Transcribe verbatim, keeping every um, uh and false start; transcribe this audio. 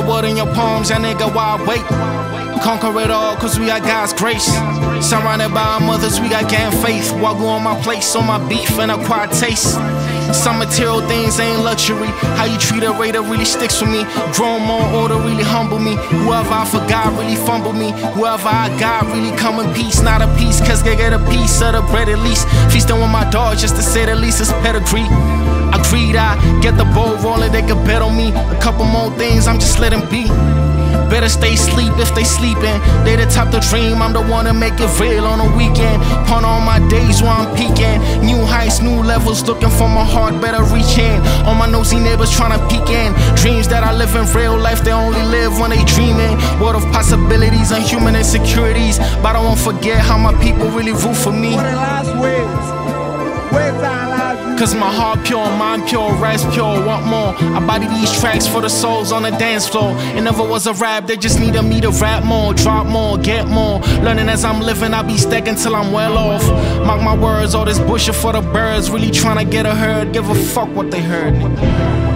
world in your palms, ya nigga, why wait? Conquer it all, cause we got God's grace. Surrounded by our mothers, we got gang faith. While on my place, on my beef and acquired taste. Some material things ain't luxury. How you treat a raider really sticks with me. Grown more order really humble me. Whoever I forgot really fumble me. Whoever I got really come in peace. Not a piece, cause they get a piece of the bread at least. Feasting with my dog, just to say the least, it's pedigree. Agreed, I get the ball rolling, they can bet on me. A couple more things, I'm just letting be. Better stay asleep if they sleeping. They the top the dream, I'm the one to make it real on a weekend. Pun on my days while I'm peaking. New heights, new levels, looking for my heart, better reach in. All my nosy neighbors trying to peek in. Dreams that I live in real life, they only live when they dreaming. World of possibilities and human insecurities. But I won't forget how my people really root for me. What the last words? Where's our last? Cause my heart pure, mind pure, rest pure, want more. I body these tracks for the souls on the dance floor. It never was a rap, they just needed me to rap more. Drop more, get more. Learning as I'm living, I be stacking till I'm well off. Mark my words, all this bullshit for the birds. Really trying to get a herd, give a fuck what they heard.